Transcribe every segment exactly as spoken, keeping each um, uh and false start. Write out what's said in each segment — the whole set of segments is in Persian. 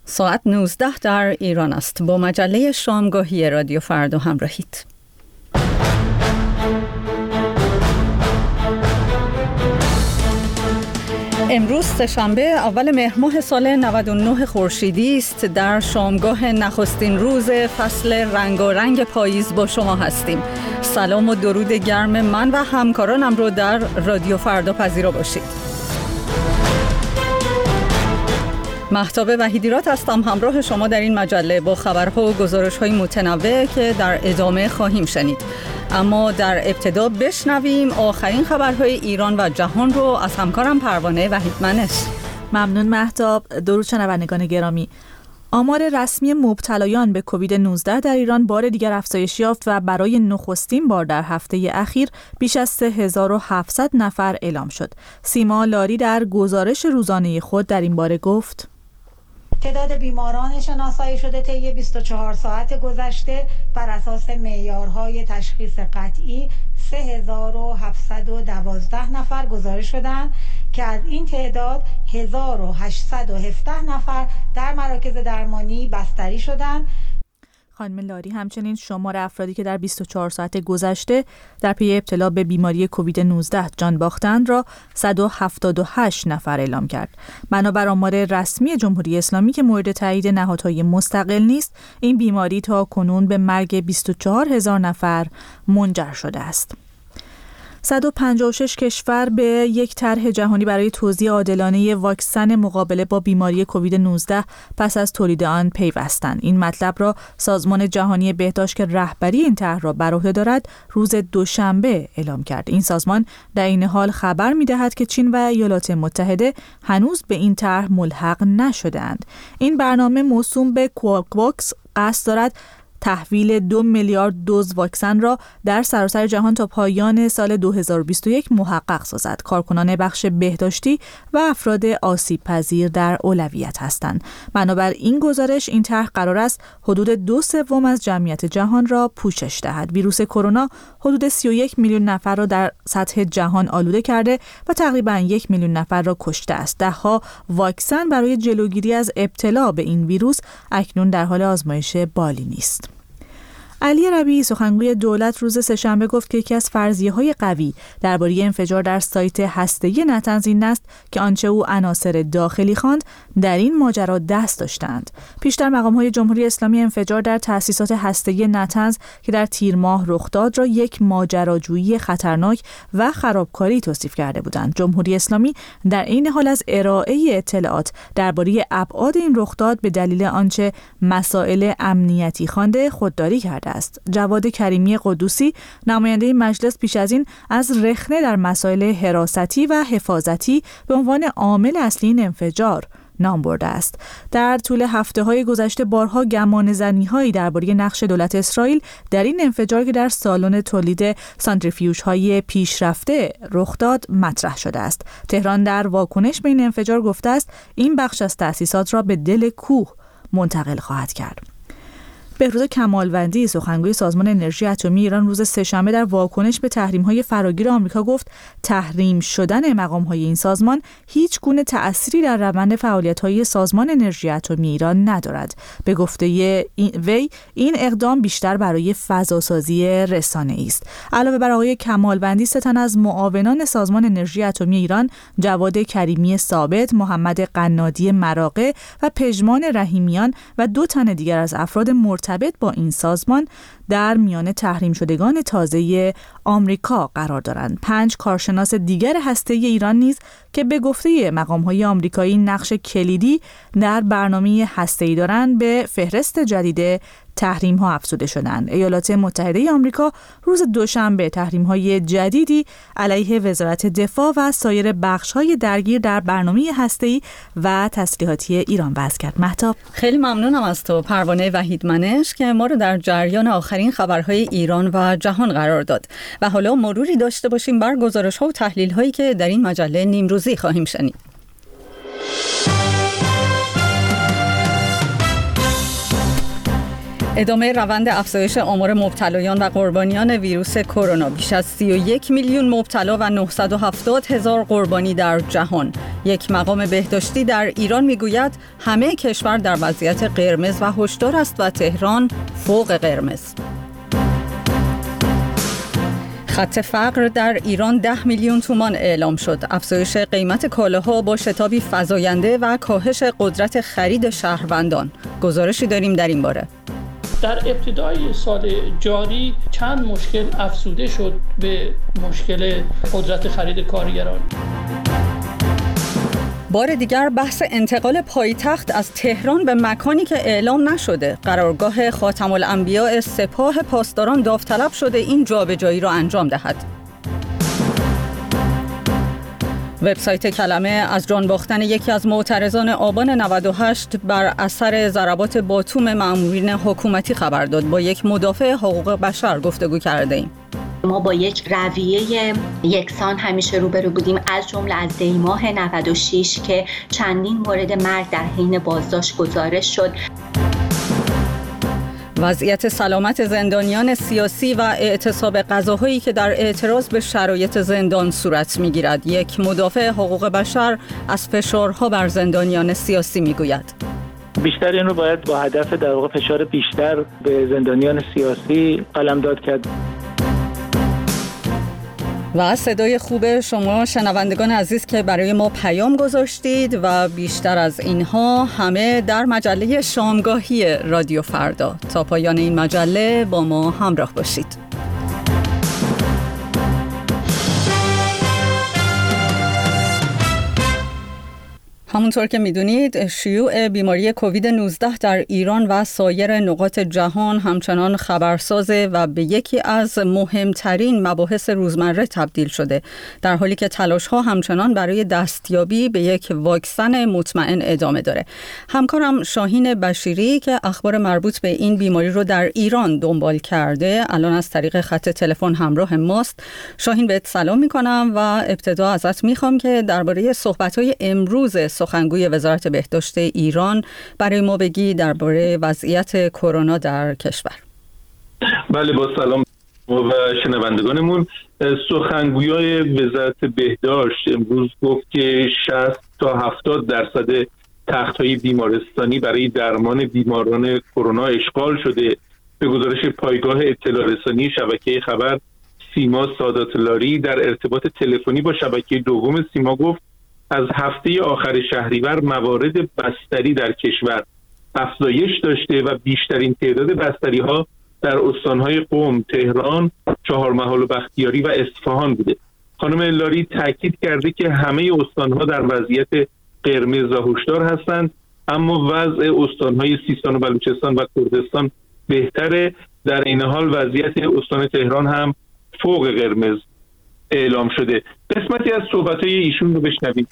ساعت نوزده در ایران است. با مجله شامگاهی رادیو فردا همراهید. امروز سه‌شنبه اول مهر ماه سال نود و نه خورشیدی است. در شامگاه نخستین روز فصل رنگارنگ پاییز با شما هستیم. سلام و درود گرم من و همکارانم رو در رادیو فردا پذیرا باشید. مهتاب وحیدیرات هستم همراه شما در این مجله با خبرها و گزارش‌های متنوع که در ادامه خواهیم شنید. اما در ابتدا بشنویم آخرین خبرهای ایران و جهان رو از همکارم پروانه وحیدمنش. ممنون مهتاب. درود شنوندگان گرامی. آمار رسمی مبتلایان به کووید نوزده در ایران بار دیگر افزایش یافت و برای نخستین بار در هفته اخیر بیش از سه هزار و هفتصد نفر اعلام شد. سیما لاری در گزارش روزانه خود در این باره گفت: تعداد بیماران شناسایی شده طی بیست و چهار ساعت گذشته بر اساس معیارهای تشخیص قطعی سه هزار و هفتصد و دوازده نفر گزارش شدند که از این تعداد هزار و هشتصد و هفده نفر در مراکز درمانی بستری شدند. خانم لاری همچنین شمار افرادی که در بیست و چهار ساعت گذشته در پی ابتلا به بیماری کووید نوزده جان باختند را صد و هفتاد و هشت نفر اعلام کرد. بنابر آمار رسمی جمهوری اسلامی که مورد تایید نهادهای مستقل نیست، این بیماری تا کنون به مرگ بیست و چهار هزار نفر منجر شده است. صد و پنجاه و شش کشور به یک طرح جهانی برای توزیع عادلانه واکسن مقابله با بیماری کووید نوزده پس از تولید آن پیوستند. این مطلب را سازمان جهانی بهداشت که رهبری این طرح را بر عهده دارد روز دوشنبه اعلام کرد. این سازمان در این حال خبر می‌دهد که چین و ایالات متحده هنوز به این طرح ملحق نشده‌اند. این برنامه موسوم به کوواکس قصد دارد تحویل دو میلیارد دوز واکسن را در سراسر جهان تا پایان سال دو هزار و بیست و یک محقق سازد. کارکنان بخش بهداشتی و افراد آسیب پذیر در اولویت هستند. بنابر این گزارش این طرح قرار است حدود دو سوم از جمعیت جهان را پوشش دهد. ویروس کرونا حدود سی و یک میلیون نفر را در سطح جهان آلوده کرده و تقریباً یک میلیون نفر را کشته است. ده‌ها واکسن برای جلوگیری از ابتلا به این ویروس اکنون در حال آزمایش بالینی است. علی ربیعی سخنگوی دولت روز سه‌شنبه گفت که یکی از فرضیه‌های قوی درباره انفجار در سایت هسته‌ای نطنز این است که آنچه او عناصر داخلی خواند در این ماجرا دست داشتند. پیشتر مقام‌های جمهوری اسلامی انفجار در تأسیسات هسته‌ای نطنز که در تیر ماه رخ داد را یک ماجراجویی خطرناک و خرابکاری توصیف کرده بودند. جمهوری اسلامی در این حال از ارائه اطلاعات درباره ابعاد این رخداد به دلیل آنچه مسائل امنیتی خوانده خودداری کرد است. جواد کریمی قدوسی نماینده مجلس پیش از این از رخنه در مسائل حراستی و حفاظتی به عنوان عامل اصلی این انفجار نام برده است. در طول هفته‌های گذشته بارها گمانه‌زنی‌هایی درباره نقش دولت اسرائیل در این انفجار که در سالن تولید سانتریفیوژهای پیشرفته رخ داد مطرح شده است. تهران در واکنش به این انفجار گفته است این بخش از تأسیسات را به دل کوه منتقل خواهد کرد. بهروز کمالوندی سخنگوی سازمان انرژی اتمی ایران روز سه‌شنبه در واکنش به تحریم‌های فراگیر آمریکا گفت تحریم شدن مقام‌های این سازمان هیچ گونه تأثیری در روند فعالیت‌های سازمان انرژی اتمی ایران ندارد. به گفته وی این اقدام بیشتر برای فضاسازی رسانه‌ای است. علاوه بر آقای کمالوندی سه تن از معاونان سازمان انرژی اتمی ایران جواد کریمی ثابت، محمد قنادی مراغه و پژمان رحیمیان و دو تن دیگر از افراد مرتبط با این سازمان در میان تحریم شدگان تازه آمریکا قرار دارند. پنج کارشناس دیگر هسته‌ای ایران نیز که به گفته مقام‌های آمریکایی نقش کلیدی در برنامه هسته‌ای دارند به فهرست جدید تحریم ها افزوده شدند. ایالات متحده آمریکا روز دوشنبه تحریم های جدیدی علیه وزارت دفاع و سایر بخش های درگیر در برنامه هسته‌ای و تسلیحاتی ایران وضع کرد. مهتاب، خیلی ممنونم از تو پروانه وحیدمنش که ما رو در جریان آخرین خبرهای ایران و جهان قرار داد و حالا مروری داشته باشیم بر گزارش ها و تحلیل هایی که در این مجله نیمروزی خواهیم شنید. ادامه روند افزایش آمار مبتلایان و قربانیان ویروس کرونا. بیش از سی و یک میلیون مبتلا و نهصد و هفتاد هزار قربانی در جهان. یک مقام بهداشتی در ایران میگوید همه کشور در وضعیت قرمز و هشدار است و تهران فوق قرمز. خط فقر در ایران ده میلیون تومان اعلام شد. افزایش قیمت کالاها با شتابی فزاینده و کاهش قدرت خرید شهروندان. گزارشی داریم در این باره. در ابتدای سال جاری چند مشکل افزوده شد به مشکل قدرت خرید کارگران. بار دیگر بحث انتقال پایتخت از تهران به مکانی که اعلام نشده. قرارگاه خاتم الانبیاء سپاه پاسداران داوطلب شده این جابجایی را انجام دهد. وبسایت کلمه از جان باختن یکی از معترضان آبان نود و هشت بر اثر ضربات باتوم مامورین حکومتی خبر داد. با یک مدافع حقوق بشر گفتگو کرده ایم. ما با یک رویه یکسان همیشه روبرو بودیم، از جمله از دی ماه نود و شش که چندین مورد مرگ در حین بازداشت گزارش شد. وضعیت سلامت زندانیان سیاسی و اعتصاب غذاهایی که در اعتراض به شرایط زندان صورت می‌گیرد. یک مدافع حقوق بشر از فشارها بر زندانیان سیاسی می‌گوید. بیشتر این رو باید با هدف در واقع فشار بیشتر به زندانیان سیاسی قلمداد کرد. و صدای خوب شما شنوندگان عزیز که برای ما پیام گذاشتید و بیشتر از اینها همه در مجله شامگاهی رادیو فردا. تا پایان این مجله با ما همراه باشید. همونطور که میدونید شیوع بیماری کووید نوزده در ایران و سایر نقاط جهان همچنان خبرسازه و به یکی از مهمترین مباحث روزمره تبدیل شده، در حالی که تلاش‌ها همچنان برای دستیابی به یک واکسن مطمئن ادامه داره. همکارم شاهین بشیری که اخبار مربوط به این بیماری رو در ایران دنبال کرده الان از طریق خط تلفن همراه ماست. شاهین بهت سلام میکنم و ابتدا ازت میخوام که درباره صحبت‌های امروز سخنگوی وزارت بهداشت ایران برای ما بگی درباره وضعیت کرونا در کشور. بله، با سلام و شنوندگانمون. سخنگوی وزارت بهداشت امروز گفت که شصت تا هفتاد درصد تخت‌های بیمارستانی برای درمان بیماران کرونا اشغال شده. به گزارش پایگاه اطلاع رسانی شبکه خبر سیما سادات لاری در ارتباط تلفنی با شبکه دوم سیما گفت از هفته آخر شهریور موارد بستری در کشور افزایش داشته و بیشترین تعداد بستری ها در استانهای قم، تهران، چهارمحال و بختیاری و اصفهان بوده. خانم لاری تاکید کرده که همه استانها در وضعیت قرمز و هشدار هستند، اما وضع استانهای سیستان و بلوچستان و کردستان بهتره. در این حال وضعیت استان تهران هم فوق قرمز اعلام شده. قسمتی از صحبت‌های ایشون رو بشنوید.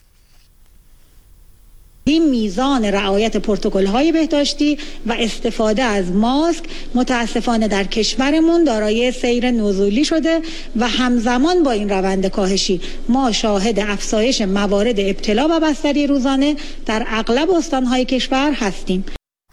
این میزان رعایت پروتکل‌های بهداشتی و استفاده از ماسک متاسفانه در کشورمون دارای سیر نزولی شده و همزمان با این روند کاهشی ما شاهد افزایش موارد ابتلا و بستری روزانه در اغلب استان‌های کشور هستیم.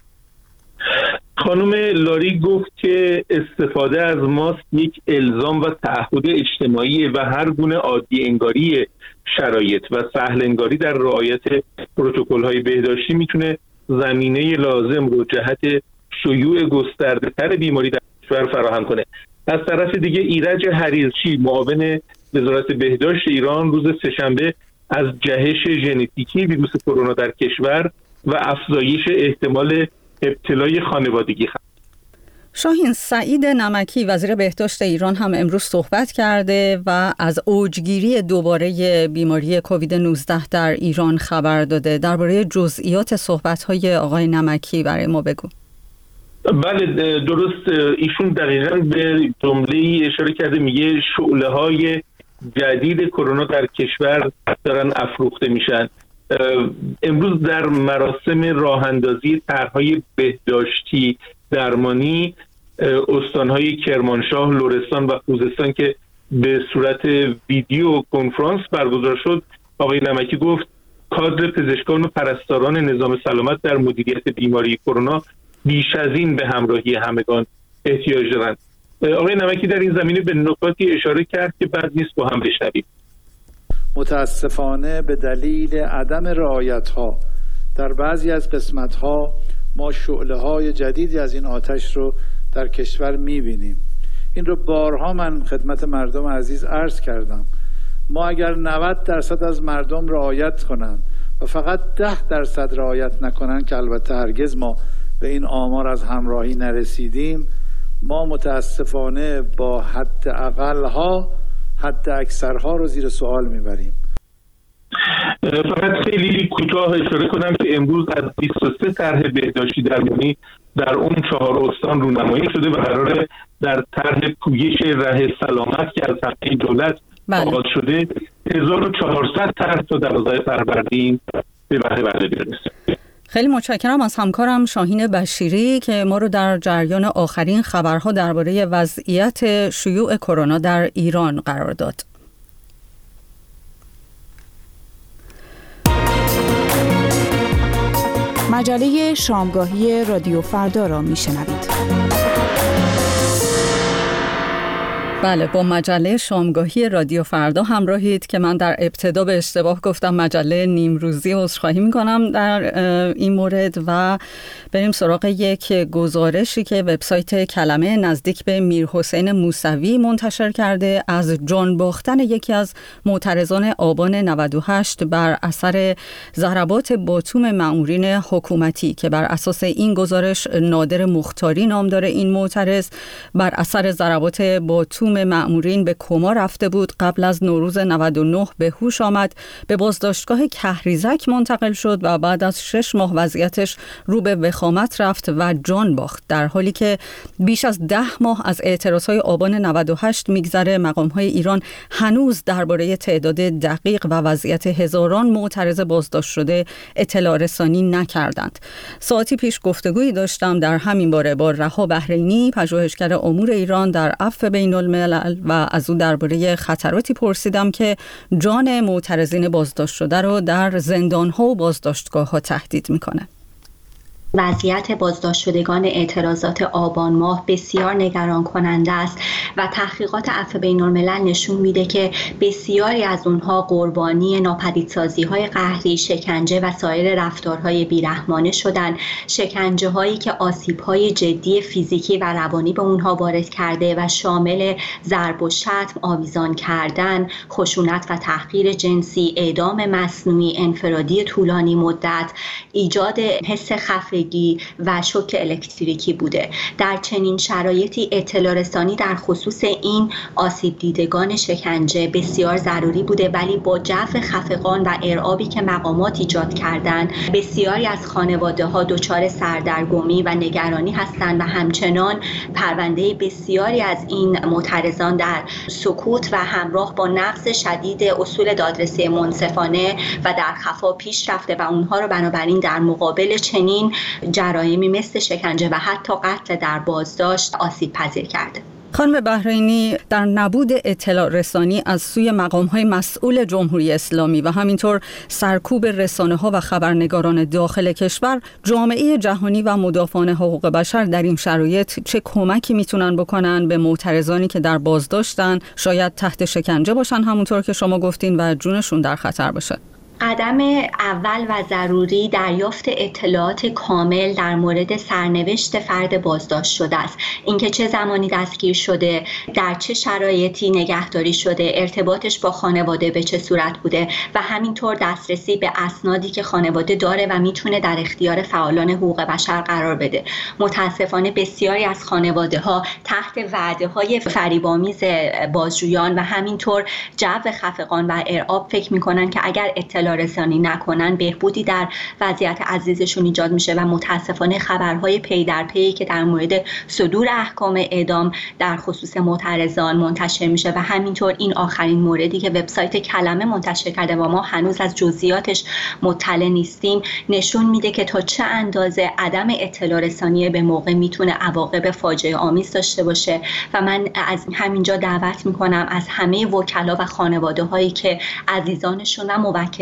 خانم لاری گفت که استفاده از ماسک یک الزام و تعهد اجتماعی و هر گونه عادی انگاری شرایط و سهل انگاری در رعایت پروتکل‌های بهداشتی میتونه زمینه لازم رو جهت شیوع گسترده‌تر بیماری در کشور فراهم کنه. از طرف دیگه ایرج حریرچی معاون وزارت بهداشت ایران روز سه‌شنبه از جهش ژنتیکی ویروس کرونا در کشور و افزایش احتمال ابتلای خانوادگی خواهد. شاهین، سعید نمکی وزیر بهداشت ایران هم امروز صحبت کرده و از اوجگیری دوباره بیماری کووید نوزده در ایران خبر داده. درباره جزئیات صحبت‌های آقای نمکی برای ما بگو. بله درست، ایشون دقیقاً به جمله‌ای اشاره کرده، میگه شعله‌های جدید کرونا در کشور دارن افروخته میشن. امروز در مراسم راه اندازی طرح‌های بهداشتی درمانی استان‌های کرمانشاه، لرستان و خوزستان که به صورت ویدیو کنفرانس برگزار شد، آقای نمکی گفت کادر پزشکان و پرستاران نظام سلامت در مدیریت بیماری کرونا بیش از این به همراهی همگان احتیاج دارند. آقای نمکی در این زمینه به نکاتی اشاره کرد که بد نیست با هم بشنویم. متاسفانه به دلیل عدم رعایت‌ها در بعضی از قسمت‌ها ما شعله‌های جدیدی از این آتش رو در کشور می‌بینیم. این رو بارها من خدمت مردم عزیز عرض کردم. ما اگر نود درصد از مردم رعایت کنند و فقط ده درصد رعایت نکنند، که البته هرگز ما به این آمار از همراهی نرسیدیم، ما متاسفانه با حد اقل‌ها حد اکثرها رو زیر سوال میبریم. فقط خیلی کوتاه اشاره کنم که امروز از بیست و سه طرح بهداشتی درمانی در اون چهار استان رونمایی شده و قراره در طرح پویش ره سلامت که از هفته دولت آغاز شده هزار و چهارصد طرح تا دوازده فروردین به بهره بنده برسه. خیلی متشکرم از همکارم شاهین بشیری که ما رو در جریان آخرین خبرها درباره وضعیت شیوع کرونا در ایران قرار داد. مجله شامگاهی رادیو فردا را میشنوید. بله، با مجله شامگاهی رادیو فردا همراهید که من در ابتدا به اشتباه گفتم مجله نیمروزی. عذرخواهی میکنم در این مورد و بریم سراغ یک گزارشی که وبسایت کلمه نزدیک به میرحسین موسوی منتشر کرده از جان باختن یکی از معترضان آبان نود و هشت بر اثر ضربات باتوم مأمورین حکومتی که بر اساس این گزارش نادر مختاری نام داره. این معترض بر اثر ضربات باتوم مأمورین به کما رفته بود. قبل از نوروز نود و نه به هوش آمد، به بازداشتگاه کهریزک منتقل شد و بعد از شش ماه وضعیتش رو به وخامت رفت و جان باخت. در حالی که بیش از ده ماه از اعتراضهای آبان نود و هشت میگذره، مقام‌های ایران هنوز درباره تعداد دقیق و وضعیت هزاران معترض بازداشت شده اطلاع رسانی نکردند. ساعتی پیش گفتگویی داشتم در همین باره با رها بحرینی، پژوهشگر امور ایران در عفو بین الملل، و از او درباره خطراتی پرسیدم که جان معترضین بازداشت شده رو در زندان‌ها و بازداشتگاه‌ها تهدید میکنه. وضعیت بازداشت شدگان اعتراضات آبان ماه بسیار نگران کننده است و تحقیقات عفو بین الملل نشون میده که بسیاری از اونها قربانی ناپدیدسازی‌های قهری، شکنجه و سایر رفتارهای بیرحمانه شدن. شکنجه هایی که آسیب‌های جدی فیزیکی و روانی به اونها وارد کرده و شامل ضرب و شتم، آویزان کردن، خشونت و تحقیر جنسی، اعدام مصنوعی، انفرادی طولانی مدت، ایجاد حس خفگی و شوک الکتریکی بوده. در چنین شرایطی اطلاع رسانی در خصوص این آسیب دیدگان شکنجه بسیار ضروری بوده، ولی با جو خفقان و ارعابی که مقامات ایجاد کردن، بسیاری از خانواده ها دچار سردرگمی و نگرانی هستند و همچنان پرونده بسیاری از این معترضان در سکوت و همراه با نقض شدید اصول دادرسی منصفانه و در خفا پیش رفته و اونها رو بنابراین در مقابل چنین جرایمی مثل شکنجه و حتی قتل در بازداشت آسیب پذیر کرده. خانم بحرینی، در نبود اطلاع رسانی از سوی مقام‌های مسئول جمهوری اسلامی و همینطور سرکوب رسانه‌ها و خبرنگاران داخل کشور، جامعه جهانی و مدافعان حقوق بشر در این شرایط چه کمکی میتونن بکنن به معترضانی که در بازداشتن، شاید تحت شکنجه باشن همونطور که شما گفتین و جونشون در خطر باشه؟ قدم اول و ضروری دریافت اطلاعات کامل در مورد سرنوشت فرد بازداشت شده است. اینکه چه زمانی دستگیر شده، در چه شرایطی نگهداری شده، ارتباطش با خانواده به چه صورت بوده و همینطور دسترسی به اسنادی که خانواده داره و میتونه در اختیار فعالان حقوق بشر قرار بده. متاسفانه بسیاری از خانواده ها تحت وعده های فریب‌آمیز بازجویان و همینطور جو خفقان و ارعاب فکر میکنن که اگر اطلاع رسانی نکنن بهبودی در وضعیت عزیزشون ایجاد میشه و متاسفانه خبرهای پی در پی که در مورد صدور احکام اعدام در خصوص معترضان منتشر میشه و همینطور این آخرین موردی که وبسایت کلمه منتشر کرده و ما هنوز از جزئیاتش مطلع نیستیم نشون میده که تا چه اندازه عدم اطلاع رسانی به موقع میتونه عواقب فاجعه آمیز داشته باشه و من از همینجا دعوت میکنم از همه وکلا و خانواده هایی که عزیزانشون و موکلین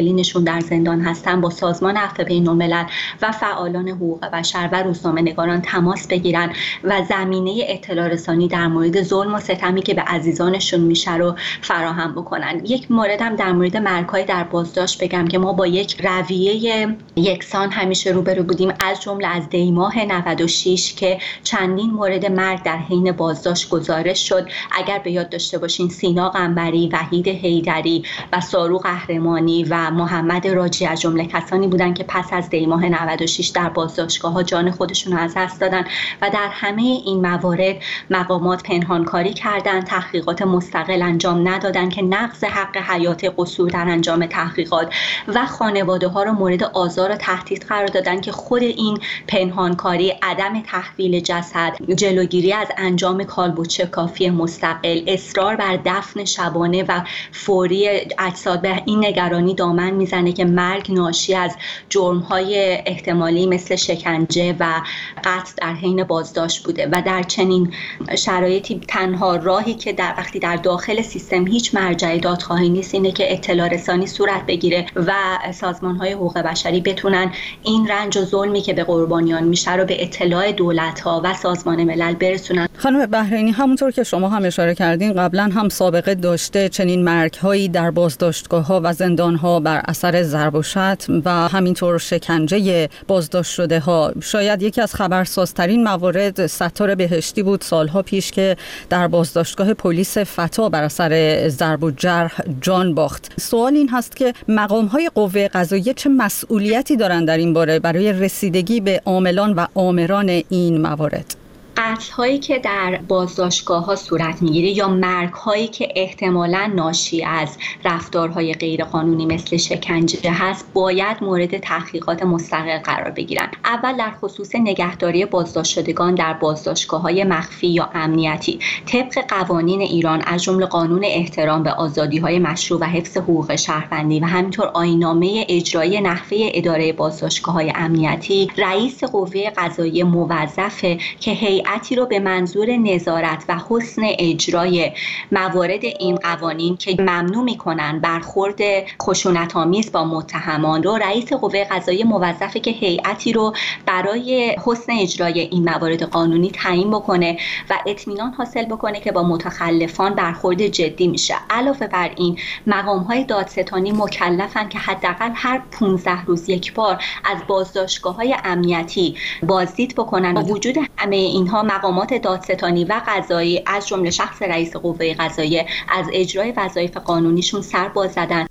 موکلینشون در زندان هستن با سازمان عفو بین‌الملل و فعالان حقوق بشر و روزنامه‌نگاران تماس بگیرن و زمینه اطلاع رسانی در مورد ظلم و ستمی که به عزیزانشون میشه رو فراهم بکنن. یک مورد هم در مورد مرگ‌های در بازداشت بگم که ما با یک رویه یکسان همیشه روبرو بودیم، از جمله از دی ماه نود و شش که چندین مورد مرگ در حین بازداشت گزارش شد. اگر به یاد داشته باشین سینا قنبری، وحید حیدری و سارو قهرمانی و محمد راجی از جمله کسانی بودند که پس از دی ماه نود و شش در بازداشتگاه‌ها جان خودشون رو از دست دادن و در همه این موارد مقامات پنهانکاری کردند، تحقیقات مستقل انجام ندادند که نقض حق حیات قصور در انجام تحقیقات و خانواده‌ها رو مورد آزار و تهدید قرار دادن که خود این پنهانکاری، عدم تحویل جسد، جلوگیری از انجام کالبد کافی مستقل، اصرار بر دفن شبانه و فوری اجساد به این نگرانی دامن میزنه که مرگ ناشی از جرم‌های احتمالی مثل شکنجه و قتل در حین بازداشت بوده و در چنین شرایطی تنها راهی که در وقتی در داخل سیستم هیچ مرجع دادخواهی نیست اینه که اطلاع رسانی صورت بگیره و سازمان‌های حقوق بشری بتونن این رنج و ظلمی که به قربانیان میشه رو به اطلاع دولت‌ها و سازمان ملل برسونن. خانم بحرینی، همونطور که شما هم اشاره کردین قبلا هم سابقه داشته چنین مرگ‌هایی در بازداشتگاه‌ها و زندان‌ها بر اثر ضرب و شتم و همینطور شکنجه بازداشت شده ها. شاید یکی از خبرسازترین موارد ستار بهشتی بود سالها پیش که در بازداشتگاه پلیس فتا بر اثر ضرب و جرح جان باخت. سوال این هست که مقام‌های قوه قضاییه چه مسئولیتی دارند در این باره برای رسیدگی به عاملان و آمران این موارد؟ قتل‌هایی که در بازداشتگاه‌ها صورت می‌گیره یا مرگ‌هایی که احتمالاً ناشی از رفتارهای غیرقانونی مثل شکنجه هست باید مورد تحقیقات مستقل قرار بگیرن. اول در خصوص نگهداری بازداشت شدگان در بازداشتگاه‌های مخفی یا امنیتی طبق قوانین ایران از جمله قانون احترام به آزادی‌های مشروع و حفظ حقوق شهروندی و همینطور آیین‌نامه اجرایی نحوه اداره بازداشتگاه‌های امنیتی، رئیس قوه قضاییه موظفه که هیئت هیئتی رو به منظور نظارت و حسن اجرای موارد این قوانین که ممنوع میکنن برخورد خشونت‌آمیز با متهمان رو رئیس قوه قضاییه موظفه که هیئتی رو برای حسن اجرای این موارد قانونی تعیین بکنه و اطمینان حاصل بکنه که با متخلفان برخورد جدی میشه. علاوه بر این مقام‌های دادستانی مکلفن که حداقل هر پانزده روز یک بار از بازداشتگاه‌های امنیتی بازدید بکنن. با وجود همه اینها مقامات دادستانی و قضایی از جمله شخص رئیس قوه قضاییه از اجرای وظایف قانونیشون سر باز زدن.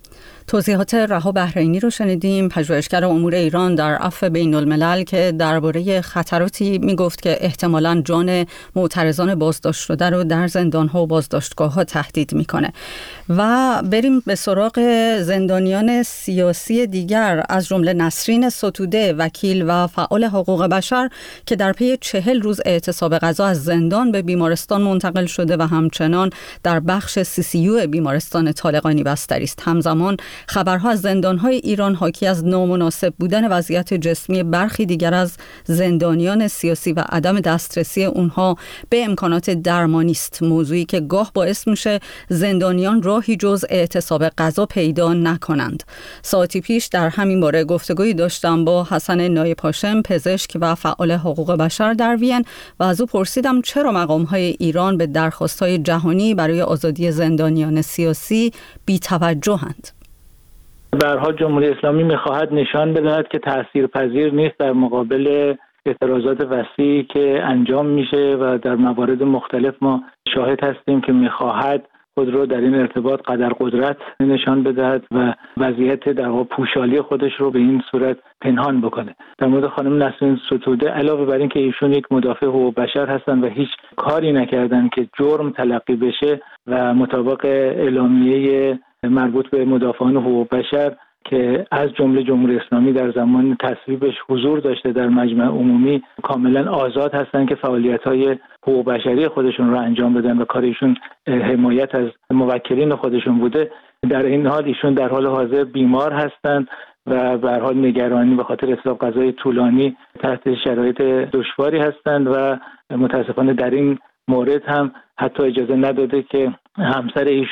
توضیحات رها بحرینی رو شنیدیم، پژوهشگر امور ایران در عفو بین الملل که درباره خطراتی میگفت که احتمالاً جان معترضان بازداشت شده رو در زندان‌ها و بازداشتگاه‌ها تهدید میکنه. و بریم به سراغ زندانیان سیاسی دیگر از جمله نسرین ستوده، وکیل و فعال حقوق بشر که در پی چهل روز اعتصاب غذا از زندان به بیمارستان منتقل شده و همچنان در بخش سی سی یو بیمارستان طالقانی بستری است. همزمان خبرها از زندان‌های ایران حاکی از نامناسب بودن وضعیت جسمی برخی دیگر از زندانیان سیاسی و عدم دسترسی اونها به امکانات درمانی است، موضوعی که گاه باعث میشه زندانیان راهی جز اعتصاب غذا پیدا نکنند. ساعتی پیش در همین باره گفتگویی داشتم با حسن نایب هاشم، پزشک و فعال حقوق بشر در وین و از او پرسیدم چرا مقام‌های ایران به درخواست‌های جهانی برای آزادی زندانیان سیاسی بی‌توجه‌اند. به هر حال جمهوری اسلامی می‌خواهد نشان بدهد که تاثیرپذیر نیست در مقابل اعتراضات وسیعی که انجام میشه و در موارد مختلف ما شاهد هستیم که می‌خواهد خود رو در این ارتباط قدر قدرت نشان بدهد و وضعیت در واقع پوشالی خودش رو به این صورت پنهان بکنه. در مورد خانم نسرین ستوده علاوه بر این که ایشون یک مدافع حقوق بشر هستن و هیچ کاری نکردن که جرم تلقی بشه و مطابق اعلامیه مربوط به مدافعان حقوق بشر که از جمله جمهوری اسلامی در زمان تصویبش حضور داشته در مجمع عمومی کاملا آزاد هستند که فعالیت‌های حقوق بشری خودشون رو انجام بدن و کارشون حمایت از موکلین خودشون بوده. در این حال ایشون در حال حاضر بیمار هستند و به هر حال نگرانی به خاطر اعتصاب غذای طولانی تحت شرایط دشواری هستند و متاسفانه در این مورد هم حتی اجازه نداده که همسر ایشون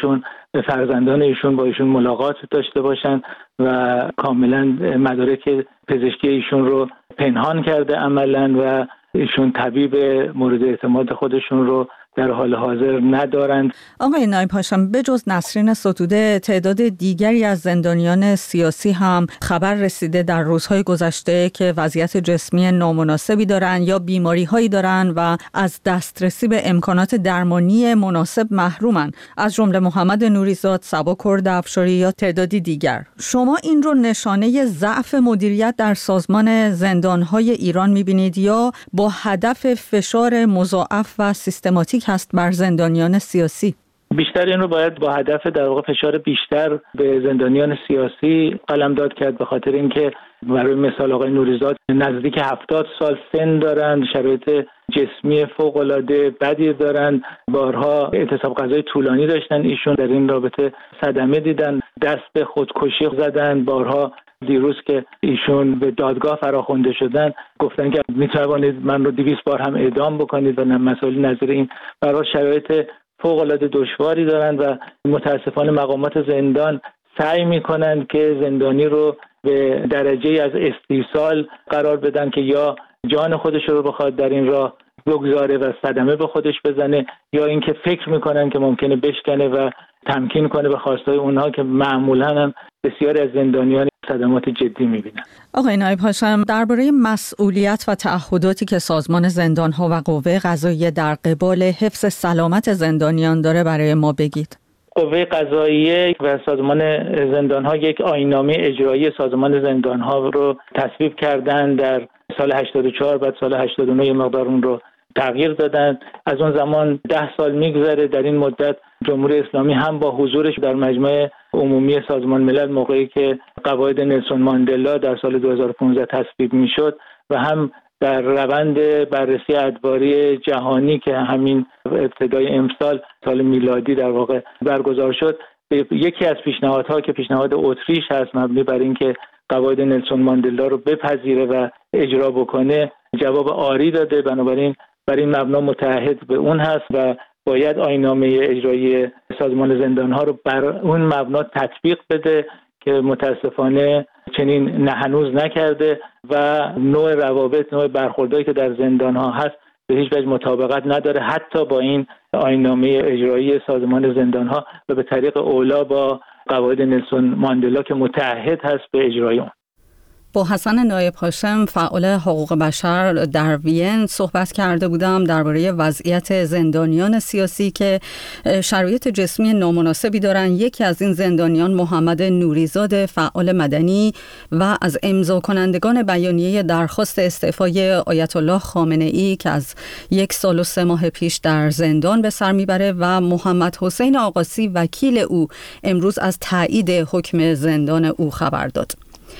فرزندان ایشون با ایشون ملاقات داشته باشن و کاملا مدارک پزشکی ایشون رو پنهان کرده عملا و ایشون طبیب مورد اعتماد خودشون رو در حال حاضر ندارند. آقای نایب هاشم، به جز نسرین ستوده تعداد دیگری از زندانیان سیاسی هم خبر رسیده در روزهای گذشته که وضعیت جسمی نامناسبی دارند یا بیماری هایی دارند و از دسترسی به امکانات درمانی مناسب محرومند، از جمله محمد نوریزاد، صبا کرد افشاری یا تعدادی دیگر. شما این رو نشانه ضعف مدیریت در سازمان زندانهای ایران می‌بینید یا با هدف فشار مضاعف و سیستماتیک هست بر زندانیان سیاسی؟ بیشتر این رو باید با هدف در واقع فشار بیشتر به زندانیان سیاسی قلمداد کرد، به خاطر اینکه برای مثال آقای نوریزاد نزدیک هفتاد سال سن دارند، شرایط جسمی فوق‌العاده بدی دارند، بارها اعتصاب غذایی طولانی داشتن، ایشون در این رابطه صدمه دیدن، دست به خودکشی زدن، بارها دیروز که ایشون به دادگاه فراخوانده شدن گفتن که میتوانید من رو دویست بار هم اعدام بکنید و مسائل نظیر این. برای شرایط فوق‌العاده دشواری دارند و متاسفانه مقامات زندان سعی میکنند که زندانی رو به درجه از استیصال قرار بدن که یا جان خودش رو بخواد در این راه بگذاره و صدمه به خودش بزنه، یا اینکه فکر میکنن که ممکنه بشکنه و تمکین کنه به خواستای اونها که معمولا هم بسیاری از زندانیان صدمات جدی میبینن. آقای نایب هاشم، درباره مسئولیت و تعهداتی که سازمان زندانها و قوه قضاییه در قبال حفظ سلامت زندانیان داره برای ما بگید. قوه قضاییه و سازمان زندانها یک آیین‌نامه اجرایی سازمان زندانها رو تصویب کردن در سال هشتاد و چهار، بعد سال هشتاد و نه یه مقدار اون رو تغییر دادن. از اون زمان ده سال میگذره. در این مدت جمهوری اسلامی هم با حضورش در مجمع عمومی سازمان ملل موقعی که قواعد نلسون ماندلا در سال دو هزار و پانزده تصویب میشد و هم در روند بررسی ادواری جهانی که همین ابتدای امسال سال میلادی در واقع برگزار شد، یکی از پیشنهادها که پیشنهاد اتریش هست مبنی بر اینکه قواعد نلسون ماندلا رو بپذیره و اجرا بکنه جواب آری داده. بنابراین بر این مبنا متعهد به اون هست و باید آیین‌نامه اجرایی سازمان زندانها رو بر اون مبنا تطبیق بده که متاسفانه چنین نه هنوز نکرده و نوع روابط، نوع برخوردایی که در زندانها هست به هیچ وجه مطابقت نداره، حتی با این آیین‌نامه اجرایی سازمان زندانها و به طریق اولا با قواعد نلسون ماندلا که متعهد هست به اجرای اون. با حسن نایب هاشم، فعال حقوق بشر در وین صحبت کرده بودم درباره وضعیت زندانیان سیاسی که شرایط جسمی نامناسبی دارن. یکی از این زندانیان محمد نوریزاد، فعال مدنی و از امضا کنندگان بیانیه درخواست استعفای آیت الله خامنه ای که از یک سال و سه ماه پیش در زندان به سر میبره و محمد حسین آقاسی وکیل او امروز از تایید حکم زندان او خبر داد.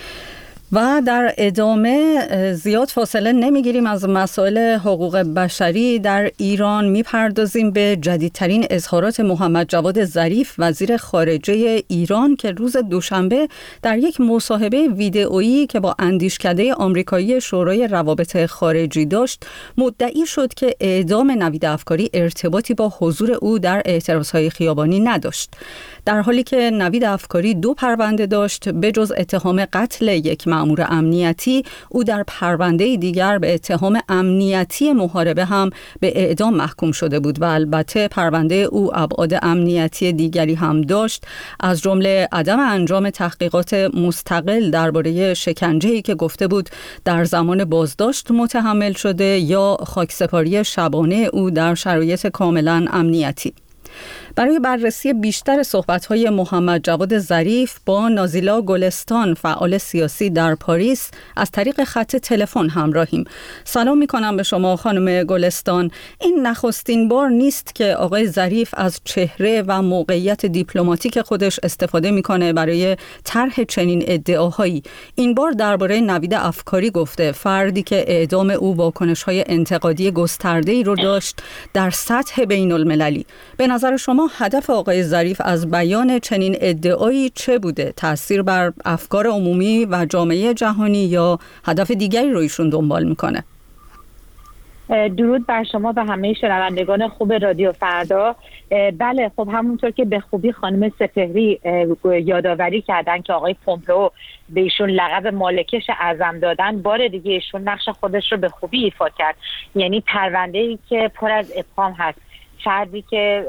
و در ادامه زیاد فاصله نمیگیریم از مسائل حقوق بشری. در ایران میپردازیم به جدیدترین اظهارات محمد جواد ظریف، وزیر خارجه ایران، که روز دوشنبه در یک مصاحبه ویدئویی که با اندیشکده آمریکایی شورای روابط خارجی داشت مدعی شد که اعدام نوید افکاری ارتباطی با حضور او در اعتراضهای خیابانی نداشت، در حالی که نوید افکاری دو پرونده داشت. به جز اتهام قتل یک مأمور امنیتی، او در پرونده دیگر به اتهام امنیتی محاربه هم به اعدام محکوم شده بود و البته پرونده او ابعاد امنیتی دیگری هم داشت، از جمله عدم انجام تحقیقات مستقل درباره شکنجه‌ای که گفته بود در زمان بازداشت متحمل شده یا خاکسپاری شبانه او در شرایط کاملا امنیتی. برای بررسی بیشتر صحبت‌های محمد جواد ظریف با نازیلا گلستان، فعال سیاسی در پاریس، از طریق خط تلفن همراهیم. سلام می‌کنم به شما خانم گلستان. این نخستین بار نیست که آقای ظریف از چهره و موقعیت دیپلماتیک خودش استفاده می‌کنه برای طرح چنین ادعاهایی. این بار درباره نوید افکاری گفته، فردی که اعدام او واکنش‌های انتقادی گسترده‌ای رو داشت در سطح بین‌المللی. به نظر شما هدف آقای ظریف از بیان چنین ادعایی چه بوده؟ تأثیر بر افکار عمومی و جامعه جهانی یا هدف دیگری رو ایشون دنبال میکنه؟ درود بر شما و همه شنوندگان خوب رادیو فردا. بله خب همونطور که به خوبی خانم سپهری یادآوری کردن که آقای پومپئو به ایشون لقب مالکش اعظم دادن، بار دیگه ایشون نقش خودش رو به خوبی ایفا کرد. یعنی پرونده‌ای که پر از ابهام هست، فردی که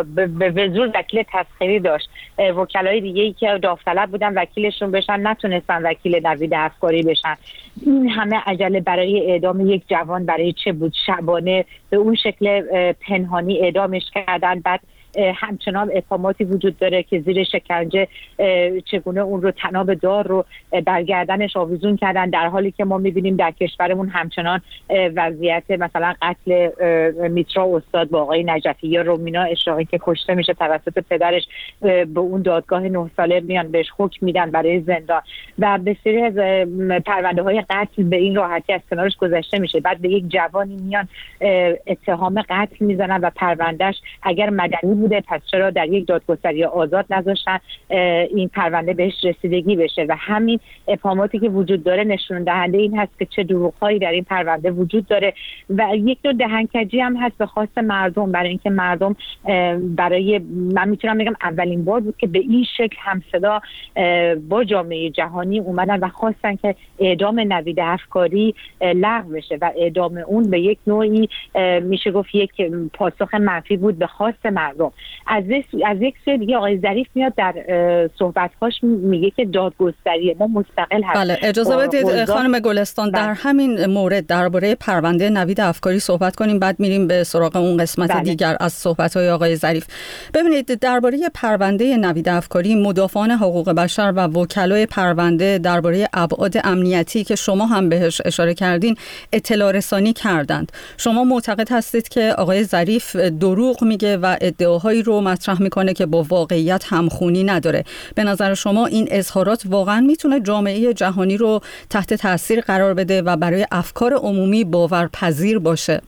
به زور وکیل تسخیری داشت، وکلای دیگه‌ای که داوطلب بودن وکیلشون بشن نتونستن وکیل نوید افکاری بشن. این همه عجله برای اعدام یک جوان برای چه بود؟ شبانه به اون شکل پنهانی اعدامش کردن. بعد همچنان ابهاماتی وجود داره که زیر شکنجه چگونه اون رو طناب دار رو برگردنش آویزون کردن، در حالی که ما میبینیم در کشورمون همچنان وضعیت مثلا قتل میترا استاد با آقای نجفی یا رومینا اشراقی که کشته میشه توسط پدرش، به اون دادگاه نه ساله میان بهش حکم میدن برای زندان و بسیاری از پرونده های قتل به این راحتی از کنارش گذشته میشه. بعد به یک جوانی میان اتهام قتل میزنن و پروندهش اگر مدنی بوده پس چرا در یک دادگستری آزاد نذاشتن این پرونده بهش رسیدگی بشه؟ و همین ابهاماتی که وجود داره نشون دهنده این هست که چه دروغ‌هایی در این پرونده وجود داره و یک نوع دهنکجی هم هست به خواست مردم، برای اینکه مردم برای من میتونم بگم اولین بار بود که به این شکل همصدا با جامعه جهانی اومدن و خواستن که اعدام نوید افکاری لغو بشه و اعدام اون به یک نوعی میشه گفت یک پاسخ منفی بود به خواست مردم. از از یک سوی دیگه آقای ظریف میاد در صحبت‌هاش میگه که دادگستری ما مستقل هست. بله اجازه بدید خانم گلستان بله. در همین مورد درباره پرونده نوید افکاری صحبت کنیم، بعد میریم به سراغ اون قسمت بله. دیگر از صحبت‌های آقای ظریف. ببینید درباره پرونده نوید افکاری مدافعان حقوق بشر و وکلای پرونده درباره ابعاد امنیتی که شما هم بهش اشاره کردین اطلاع رسانی کردند. شما معتقد هستید که آقای ظریف دروغ میگه و ادعاهایی رو مطرح میکنه که با واقعیت همخونی نداره. به نظر شما این اظهارات واقعا میتونه جامعه جهانی رو تحت تاثیر قرار بده و برای افکار عمومی باورپذیر باشه؟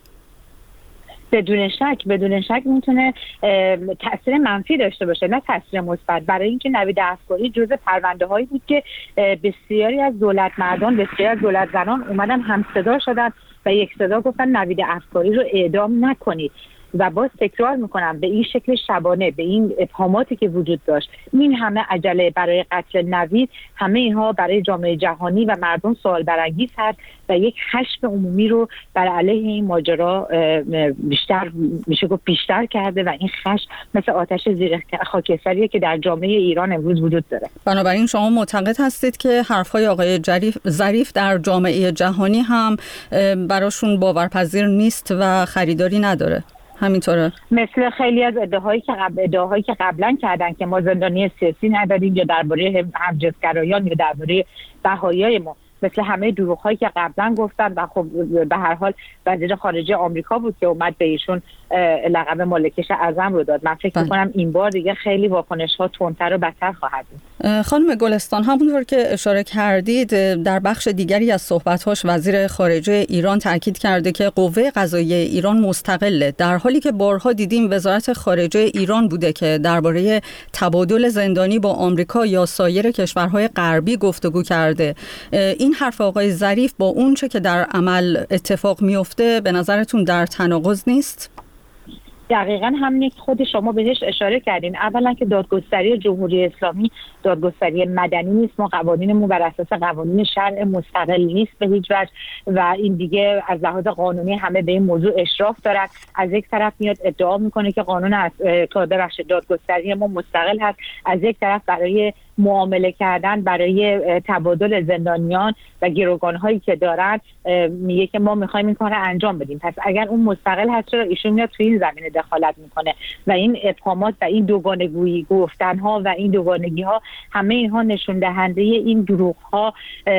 بدون شک بدون شک میتونه تاثیر منفی داشته باشه نه تاثیر مثبت، برای اینکه نوید افکاری جزء پرونده هایی بود که بسیاری از دولت مردان بسیاری از دولت زنان اومدن هم صدا شدن و یک صدا گفتن نوید افکاری رو اعدام نکنید. و باز تکرار میکنم به این شکل شبانه، به این ابهاماتی که وجود داشت، این همه عجله برای قتل نوید، همه اینها برای جامعه جهانی و مردم سوال برانگیز هست و یک خشم عمومی رو بر علیه این ماجرا بیشتر میشه گفت بیشتر کرده و این خشم مثل آتش زیر خاکستریه که در جامعه ایران امروز وجود داره. بنابراین شما معتقد هستید که حرفهای آقای ظریف در جامعه جهانی هم براشون باورپذیر نیست و خریداری نداره؟ همینطوره؟ مثل خیلی از ادعاهایی که قبل ادعاهایی که قبلا کردن که ما زندانی سیاسی نداریم یا درباره همجنسگرایان یا درباره بهاییای ما، مثل همه دروغ‌هایی که قبلا گفتن و خب به هر حال وزیر خارجه آمریکا بود که اومد به ایشون لقب مالکش اعظم رو داد. من فکر می‌کنم این بار دیگه خیلی واکنش‌ها تندتر و بدتر خواهد بود. خانم گلستان همونطور که اشاره کردید در بخش دیگری از صحبت‌هاش وزیر خارجه ایران تاکید کرده که قوه قضاییه ایران مستقله، در حالی که بارها دیدیم وزارت خارجه ایران بوده که درباره تبادل زندانی با آمریکا یا سایر کشورهای غربی گفتگو کرده. این حرف آقای ظریف با اون چه که در عمل اتفاق میفته به نظرتون در تناقض نیست؟ دقیقاً همین خود شما بهش اشاره کردین. اولا که دادگستری جمهوری اسلامی دادگستری مدنی نیست، ما قوانینمون بر اساس قوانین شرع مستقل نیست به هیچ وجه و این دیگه از لحاظ قانونی همه به این موضوع اشراف دارن. از یک طرف میاد ادعا میکنه که قانون از بخش دادگستری ما مستقل هست، از یک طرف برای معامله کردن برای تبادل زندانیان و گروگان‌هایی که دارن میگه که ما می‌خوایم این کار رو انجام بدیم. پس اگر اون مستقل هست چرا ایشون میاد توی این زمینه دخالت میکنه؟ و این ابهامات و این دوگانگویی گفتن‌ها و این دوگانگی‌ها همه اینها نشون دهنده این دروغ‌ها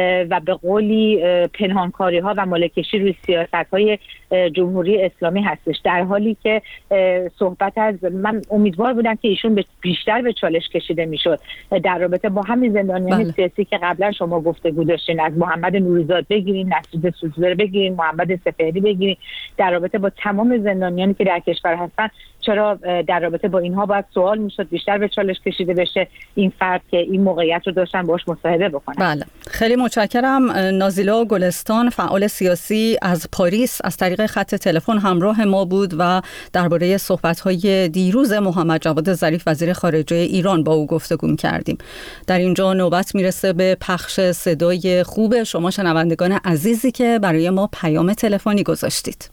و به قولی پنهانکاری‌ها و مالکشی روی سیاست‌های جمهوری اسلامی هستش، در حالی که صحبت از من امیدوار بودم که ایشون بیشتر به چالش کشیده میشد در رابطه با همین زندانیان بله. سیاسی که قبلا شما گفتگو داشتین، از محمد نوریزاد بگیرین، نصیر سوزوار بگیرین، محمد سپهری بگیرین، در رابطه با تمام زندانیانی که در کشور هستن چرا در رابطه با اینها باید سوال میشد، بیشتر به چالش کشیده بشه این فرد که این موقعیت رو داشتن باهاش مصاحبه بکنن. بله، خیلی متشکرم. نازیلا گلستان، فعال سیاسی از پاریس، از طریق خط تلفن همراه ما بود و درباره صحبت‌های دیروز محمد جواد ظریف وزیر خارجه ایران با او گفتگو کردیم. در اینجا نوبت میرسه به پخش صدای خوب شما شنوندگان عزیزی که برای ما پیام تلفنی گذاشتید.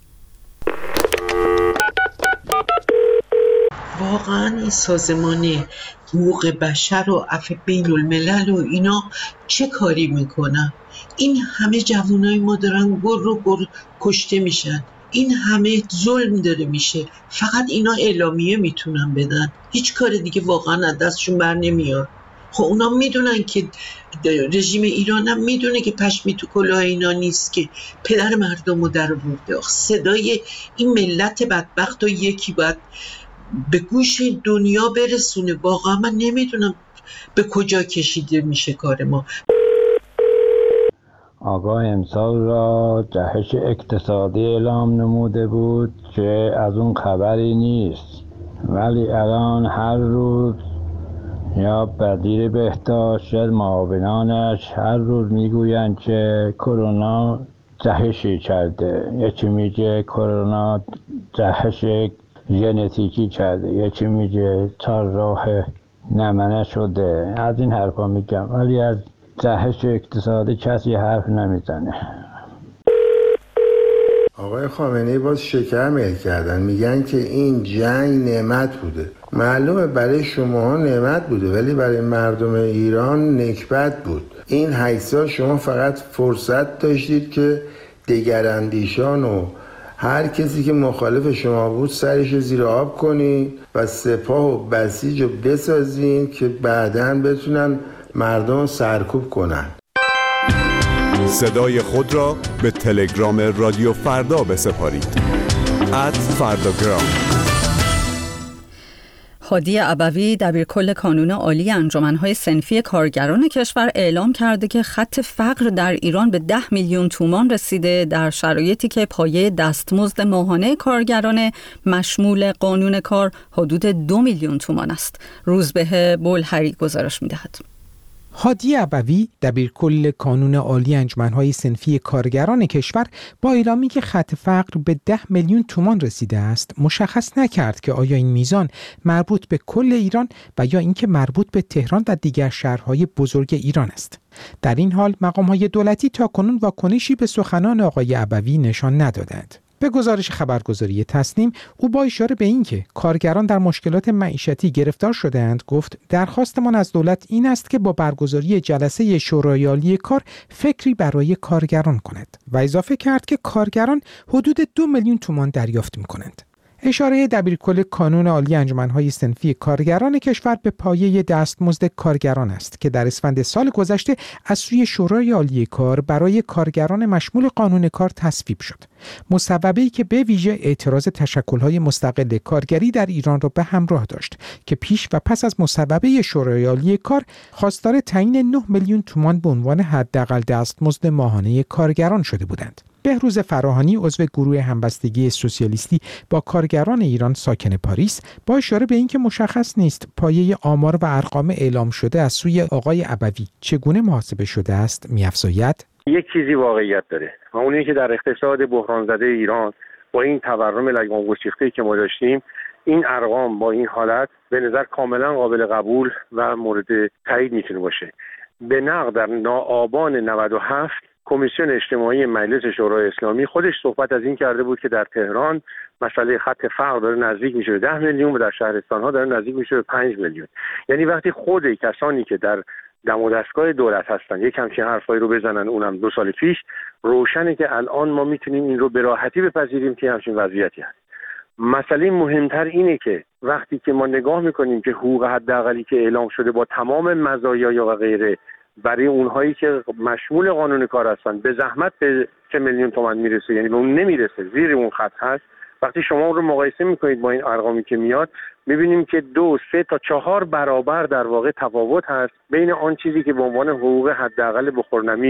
واقعا این سازمان حقوق بشر و عفو بین الملل و اینا چه کاری میکنن؟ این همه جوانای ما دارن گر و گر کشته میشن، این همه ظلم داره میشه، فقط اینا اعلامیه میتونن بدن، هیچ کار دیگه واقعا از دستشون بر نمیاد. خب اونا میدونن که رژیم ایران هم میدونه که پشمی تو کلاه اینا نیست که پدر مردم رو در آورده. صدای این ملت بدبخت و یکی باید به گوش دنیا برسونه. واقعا من نمیدونم به کجا کشیده میشه کار ما. آقای امسال را جهش اقتصادی اعلام نموده بود که از اون خبری نیست، ولی الان هر روز یا وزیر بهداشت یا معاونانش هر روز میگویند که کرونا جهشی کرده، یکی میگه کرونا جهش ژنتیکی کرده، یکی میگه طراح نمنه شده، از این حرفا میگم، ولی از جهش اقتصادی کسی حرف نمیزنه. آقای خامنه‌ای باز شکر میل کردن، میگن که این جنگ نعمت بوده. معلومه برای شماها نعمت بوده ولی برای مردم ایران نکبت بود. این هشت سال شما فقط فرصت داشتید که دگراندیشان و هر کسی که مخالف شما بود سرش زیر آب کنی و سپاه و بسیج رو بسازین که بعداً بتونن مردم سرکوب کنن. صدای خود را به تلگرام رادیو فردا بسپارید. ات فرداگرام. هادی ابوی دبیرکل کانون عالی انجمن‌های صنفی کارگران کشور اعلام کرده که خط فقر در ایران به ده میلیون تومان رسیده در شرایطی که پایه دستمزد ماهانه کارگران مشمول قانون کار حدود دو میلیون تومان است. روزبه بلحری گزارش می‌دهد. هادی ابوی دبیرکل کانون عالی انجمن‌های صنفی کارگران کشور با اعلامی که خط فقر به ده میلیون تومان رسیده است مشخص نکرد که آیا این میزان مربوط به کل ایران و یا اینکه مربوط به تهران و دیگر شهرهای بزرگ ایران است. در این حال مقام‌های دولتی تاکنون واکنشی به سخنان آقای ابوی نشان ندادند. به گزارش خبرگزاری تسنیم، او با اشاره به اینکه کارگران در مشکلات معیشتی گرفتار شده‌اند گفت درخواستمان از دولت این است که با برگزاری جلسه شورای عالی کار فکری برای کارگران کند و اضافه کرد که کارگران حدود دو میلیون تومان دریافت می‌کنند. اشاره دبیرکل کانون عالی انجمن‌های صنفی کارگران کشور به پایه دستمزد کارگران است که در اسفند سال گذشته از سوی شورای عالی کار برای کارگران مشمول قانون کار تصویب شد. مصوبه‌ای که به ویژه اعتراض تشکل‌های مستقل کارگری در ایران را به همراه داشت که پیش و پس از مصوبه شورای عالی کار خواستار تعیین نه میلیون تومان به عنوان حداقل دستمزد ماهانه کارگران شده بودند. بهروز فراهانی عضو گروه همبستگی سوسیالیستی با کارگران ایران ساکن پاریس با اشاره به اینکه مشخص نیست پایه آمار و ارقام اعلام شده از سوی آقای ابوی چگونه محاسبه شده است می‌افزاید: یک چیزی واقعیت داره و اون اینه که در اقتصاد بحران زده ایران با این تورم لگام گسیخته‌ای که ما داشتیم، این ارقام با این حالت به نظر کاملا قابل قبول و مورد تایید میتونه باشه. به نقل در آبان نود و هفت کمیسیون اجتماعی مجلس شورای اسلامی خودش صحبت از این کرده بود که در تهران مسئله خط فقر داره نزدیک میشه به ده میلیون و در شهرستان‌ها داره نزدیک میشه به پنج میلیون. یعنی وقتی خود کسانی که در دم و دستگاه دولت هستن یک همچین حرفایی رو بزنن، اونم دو سال پیش، روشنه که الان ما میتونیم این رو به راحتی بپذیریم که همچین وضعیتی هست. مسئله مهمتر اینه که وقتی که ما نگاه میکنیم که حقوق حداقلی که اعلام شده با تمام مزایا و غیره برای اونهایی که مشمول قانون کار هستن به زحمت به سه میلیون تومان میرسه، یعنی به اون نمیرسه، زیر اون خط هست. وقتی شما اون رو مقایسه میکنید با این ارقامی که میاد، میبینیم که دو سه تا چهار برابر در واقع تفاوت هست بین آن چیزی که به عنوان حقوق حداقل بخورنمیر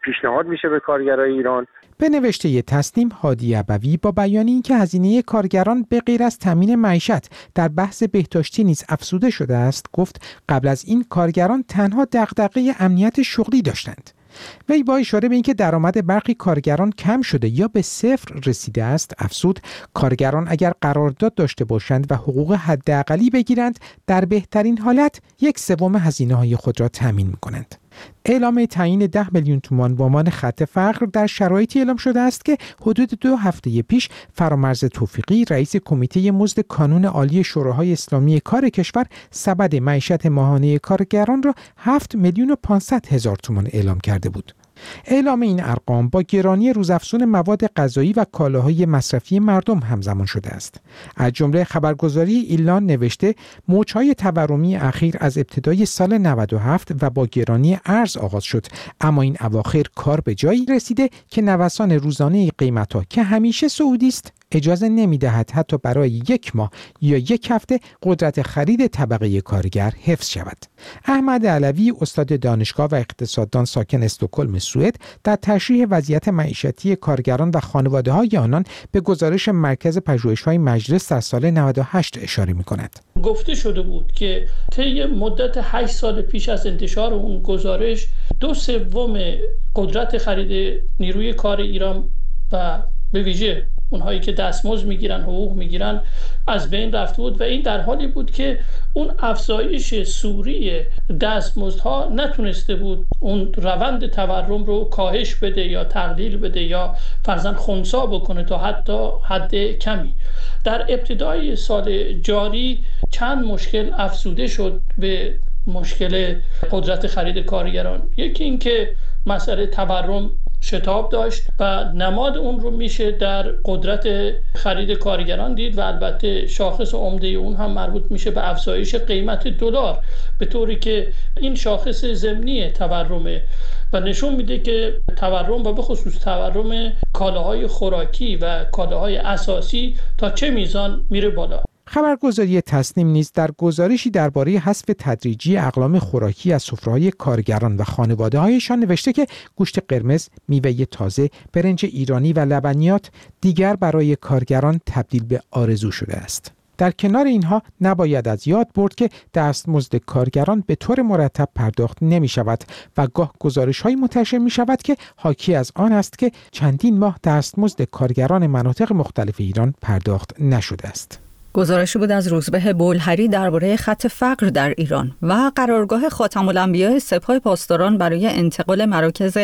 پیشنهاد میشه به کارگرای ایران. به نوشته تصنیم، هادی ابوی با بیان اینکه هزینه کارگران به غیر از تامین معیشت در بحث بهداشتی نیز افزوده شده است، گفت قبل از این کارگران تنها دغدغه امنیت شغلی داشتند. وی با اشاره به اینکه درآمد برخی کارگران کم شده یا به صفر رسیده است، افزود کارگران اگر قرارداد داشته باشند و حقوق حداقلی بگیرند، در بهترین حالت یک سوم هزینه‌های خود را تامین می‌کنند. اعلام تعیین ده میلیون تومان به عنوان خط فقر در شرایطی اعلام شده است که حدود دو هفته پیش فرامرز توفیقی، رئیس کمیته مزد کانون عالی شوراهای اسلامی کار کشور، سبد معیشت ماهانه کارگران را هفت میلیون و پانصد هزار تومان اعلام کرده بود. اعلام این ارقام با گرانی روزافزون مواد غذایی و کالاهای مصرفی مردم همزمان شده است. از جمله خبرگزاری ایلان نوشته موج‌های تورمی اخیر از ابتدای سال نود و هفت و با گرانی ارز آغاز شد، اما این اواخر کار به جایی رسیده که نوسان روزانه قیمت‌ها که همیشه صعودی است اجازه نمی‌دهد حتی برای یک ماه یا یک هفته قدرت خرید طبقه کارگر حفظ شود. احمد علوی، استاد دانشگاه و اقتصاددان ساکن استکهلم، سوئد، در تشریح وضعیت معیشتی کارگران و خانواده‌های آنان به گزارش مرکز پژوهش‌های مجلس در سال نود و هشت اشاره می‌کند. گفته شده بود که طی مدت هشت سال پیش از انتشار اون گزارش دو سوم قدرت خرید نیروی کار ایران و به ویژه اونهایی که دستمزد میگیرن، حقوق میگیرن، از بین رفته بود و این در حالی بود که اون افزایش سوری دستمزدها نتونسته بود اون روند تورم رو کاهش بده یا تقلیل بده یا فرضاً خنثی بکنه تا حتی حد کمی. در ابتدای سال جاری چند مشکل افزوده شد به مشکل قدرت خرید کارگران. یکی این که مسئله تورم شتاب داشت و نماد اون رو میشه در قدرت خرید کارگران دید و البته شاخص عمده اون هم مربوط میشه به افزایش قیمت دلار، به طوری که این شاخص ضمنی تورمه و نشون میده که تورم و به خصوص تورم کالاهای خوراکی و کالاهای اساسی تا چه میزان میره بالا. خبرگزاری تصنیم نیز در گزارشی درباره حذف تدریجی اقلام خوراکی از سفره‌های کارگران و خانواده‌هایشان نوشته که گوشت قرمز، میوه تازه، برنج ایرانی و لبنیات دیگر برای کارگران تبدیل به آرزو شده است. در کنار اینها نباید از یاد برد که دستمزد کارگران به طور مرتب پرداخت نمی شود و گاه گزارش‌هایی منتشر می شود که حاکی از آن است که چندین ماه دستمزد کارگران مناطق مختلف ایران پرداخت نشده است. گزارشی بود از روزبه بولهری درباره خط فقر در ایران. و قرارگاه خاتم الانبیاء سپاه پاسداران برای انتقال مراکز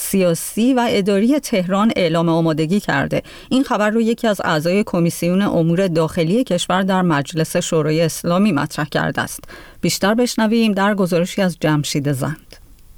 سیاسی و اداری تهران اعلام آمادگی کرده. این خبر رو یکی از اعضای کمیسیون امور داخلی کشور در مجلس شورای اسلامی مطرح کرده است. بیشتر بشنویم در گزارشی از جمشید زند.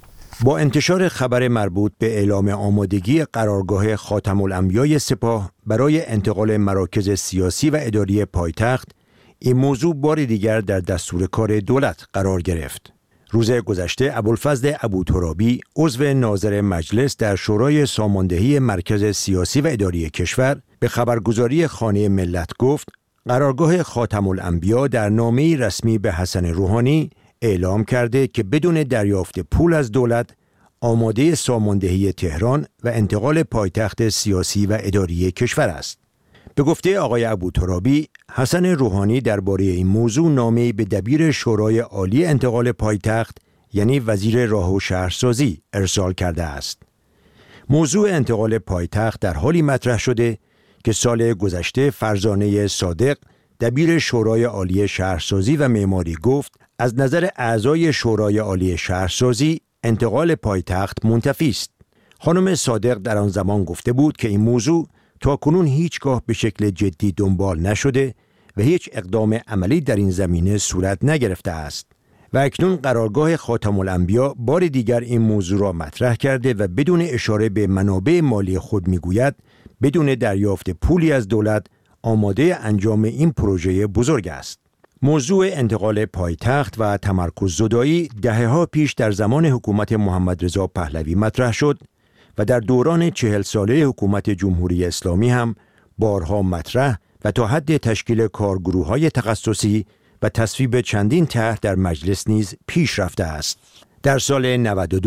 با انتشار خبر مربوط به اعلام آمادگی قرارگاه خاتم الانبیاء سپاه برای انتقال مراکز سیاسی و اداری پایتخت، این موضوع بار دیگر در دستور کار دولت قرار گرفت. روز گذشته ابوالفضل ابوترابی، عضو ناظر مجلس در شورای ساماندهی مرکز سیاسی و اداری کشور، به خبرگزاری خانه ملت گفت قرارگاه خاتم الانبیاء در نامه‌ای رسمی به حسن روحانی اعلام کرده که بدون دریافت پول از دولت آماده ساماندهی تهران و انتقال پایتخت سیاسی و اداری کشور است. به گفته آقای ابوترابی، حسن روحانی درباره این موضوع نامه‌ای به دبیر شورای عالی انتقال پایتخت یعنی وزیر راه و شهرسازی ارسال کرده است. موضوع انتقال پایتخت در حالی مطرح شده که سال گذشته فرزانه صادق، دبیر شورای عالی شهرسازی و معماری، گفت از نظر اعضای شورای عالی شهرسازی انتقال پایتخت منتفی است. خانم صادق در آن زمان گفته بود که این موضوع تاکنون هیچگاه به شکل جدی دنبال نشده و هیچ اقدام عملی در این زمینه صورت نگرفته است و اکنون قرارگاه خاتم الانبیاء بار دیگر این موضوع را مطرح کرده و بدون اشاره به منابع مالی خود میگوید بدون دریافت پولی از دولت آماده انجام این پروژه بزرگ است. موضوع انتقال پایتخت و تمرکز زدایی دهه‌ها پیش در زمان حکومت محمد رضا پهلوی مطرح شد و در دوران چهل ساله حکومت جمهوری اسلامی هم بارها مطرح و تا حد تشکیل کارگروه‌های تخصصی و تصویب چندین طرح در مجلس نیز پیش رفته است. در سال نود و دو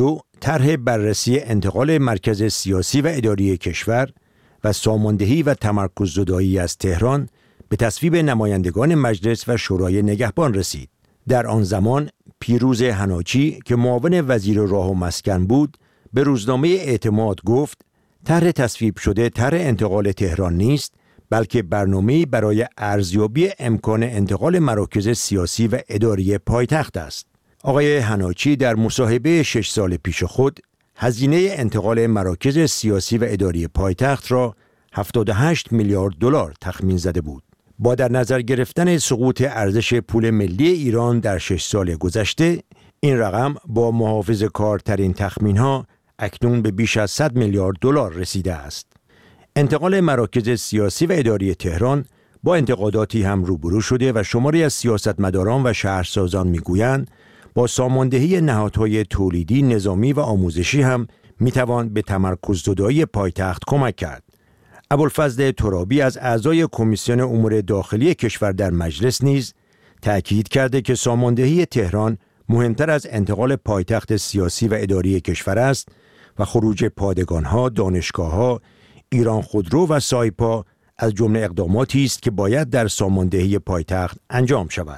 طرح بررسی انتقال مرکز سیاسی و اداری کشور و ساماندهی و تمرکز زدایی از تهران به تصویب نمایندگان مجلس و شورای نگهبان رسید. در آن زمان پیروز حناچی که معاون وزیر راه و مسکن بود به روزنامه اعتماد گفت طرح تصویب شده طرح انتقال تهران نیست، بلکه برنامه‌ای برای ارزیابی امکان انتقال مراکز سیاسی و اداری پایتخت است. آقای حناچی در مصاحبه شش سال پیش خود هزینه انتقال مراکز سیاسی و اداری پایتخت را هفتاد و هشت میلیارد دلار تخمین زده بود. با در نظر گرفتن سقوط ارزش پول ملی ایران در شش سال گذشته، این رقم با محافظه‌کارترین تخمین‌ها اکنون به بیش از صد میلیارد دلار رسیده است. انتقال مراکز سیاسی و اداری تهران با انتقاداتی هم روبرو شده و شماری از سیاستمداران و شهرسازان میگویند با ساماندهی نهادهای تولیدی، نظامی و آموزشی هم میتوان به تمرکز زدایی پایتخت کمک کرد. ابوالفضل ترابی از اعضای کمیسیون امور داخلی کشور در مجلس نیز تأکید کرده که ساماندهی تهران مهمتر از انتقال پایتخت سیاسی و اداری کشور است و خروج پادگان‌ها، دانشگاه‌ها، ایران خودرو و سایپا از جمله اقداماتی است که باید در ساماندهی پایتخت انجام شود.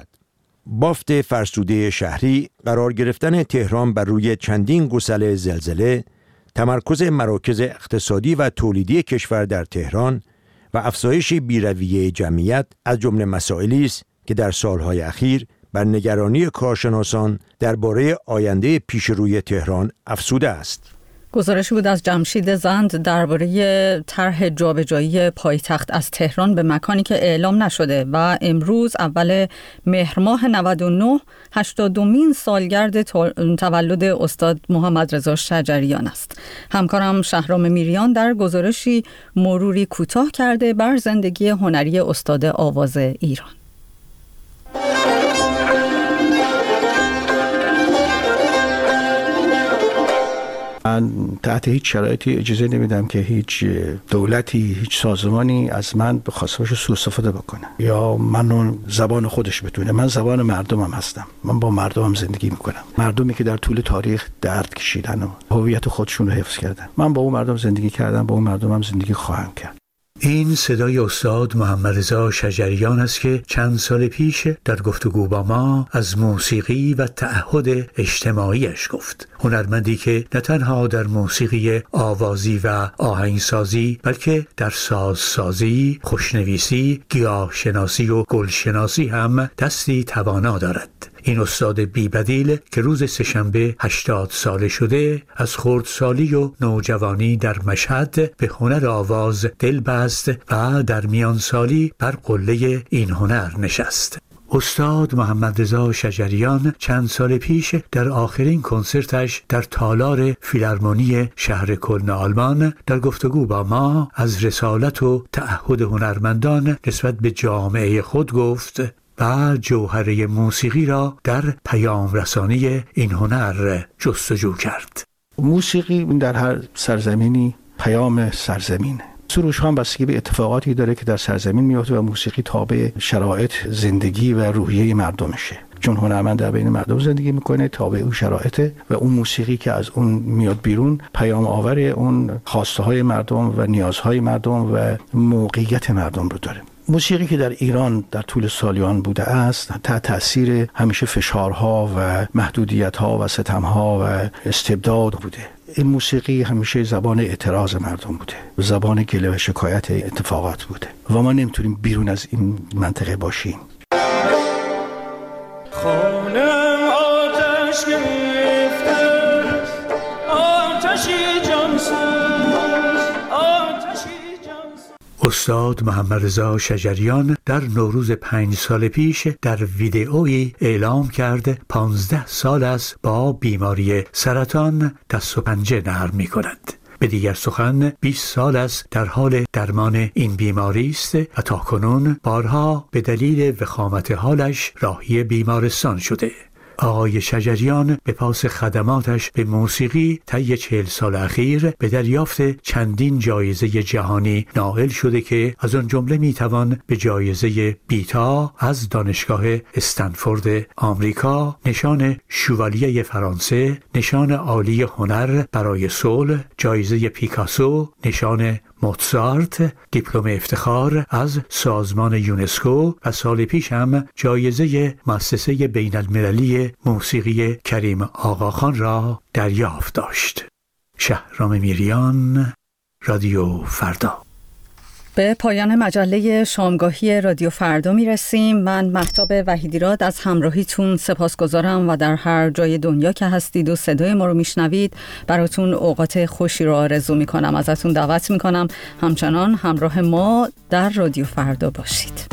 بافت فرسوده شهری، قرار گرفتن تهران بر روی چندین گسل زلزله، تمرکز مراکز اقتصادی و تولیدی کشور در تهران و افزایش بی‌رویه جمعیت از جمله مسائلی است که در سالهای اخیر بر نگرانی کارشناسان درباره آینده پیشروی تهران افزوده است. گزارشی بود از جمشید زند درباره طرح جابجایی پایتخت از تهران به مکانی که اعلام نشده و امروز اول مهر ماه نود و نه هشتادمین سالگرد تولد استاد محمد رضا شجریان است. همکارم شهرام میریان در گزارشی مروری کوتاه کرده بر زندگی هنری استاد آواز ایران. من تحت هیچ شرایطی اجازه نمیدم که هیچ دولتی، هیچ سازمانی از من به خواسته‌اش سوء استفاده بکنه یا منو زبان خودش بدونه. من زبان مردمم هستم. من با مردمم زندگی میکنم. مردمی که در طول تاریخ درد کشیدن و هویت خودشون رو حفظ کردن. من با اون مردم زندگی کردم، با اون مردمم زندگی خواهم کرد. این صدای استاد محمد رضا شجریان است که چند سال پیش در گفتگو با ما از موسیقی و تعهد اجتماعیش گفت. هنرمندی که نه تنها در موسیقی آوازی و آهنگسازی بلکه در سازسازی، خوشنویسی، گیاهشناسی و گلشناسی هم دستی توانا دارد. این استاد بی‌بدیل که روز سه‌شنبه هشتاد ساله شده، از خردسالی و نوجوانی در مشهد به هنر آواز دل بست و در میان سالی بر قله این هنر نشست. استاد محمد رضا شجریان چند سال پیش در آخرین کنسرتش در تالار فیلارمونی شهر کلن آلمان در گفتگو با ما از رسالت و تعهد هنرمندان نسبت به جامعه خود گفت و جوهره موسیقی را در پیام رسانی این هنر جستجو کرد. موسیقی در هر سرزمینی پیام سرزمینه. سروش هم بستگی به اتفاقاتی داره که در سرزمین میفته و موسیقی تابع شرایط زندگی و روحیه مردمشه. چون هنرمند در بین مردم زندگی میکنه، تابع اون شرایطه و اون موسیقی که از اون میاد بیرون پیام آور اون خواسته های مردم و نیازهای مردم و موقعیت مردم رو داره. موسیقی که در ایران در طول سالیان بوده است تحت تأثیر همیشه فشارها و محدودیت‌ها و ستم‌ها و استبداد بوده. این موسیقی همیشه زبان اعتراض مردم بوده، زبان گله و شکایت اتفاقات بوده و ما نمیتونیم بیرون از این منطقه باشیم. خانم آتش گرفته، آتشی جانسوز، آتشی جانسوز. استاد محمد رضا شجریان در نوروز پنج سال پیش در ویدئویی اعلام کرد پانزده سال است با بیماری سرطان دست و پنجه نرم می کند. به دیگر سخن بیست سال است در حال درمان این بیماری است و تاکنون بارها به دلیل وخامت حالش راهی بیمارستان شده. آقای شجریان به پاس خدماتش به موسیقی طی چهل سال اخیر به دریافت چندین جایزه جهانی نائل شده که از آن جمله میتوان به جایزه بیتا از دانشگاه استنفورد آمریکا، نشان شوالیه فرانسه، نشان عالی هنر برای صلح، جایزه پیکاسو، نشان موتزارت، دیپلم افتخار از سازمان یونسکو و سال پیش هم جایزه مؤسسه بین المللی موسیقی کریم آقاخان را دریافت داشت. شهرام میریان، رادیو فردا. به پایان مجله شامگاهی رادیو فردا می رسیم. من مهتاب وحیدیراد از همراهیتون سپاسگزارم و در هر جای دنیا که هستید و صدای ما رو می شنوید براتون اوقات خوشی رو آرزو می کنم. ازتون دعوت می کنم همچنان همراه ما در رادیو فردا باشید.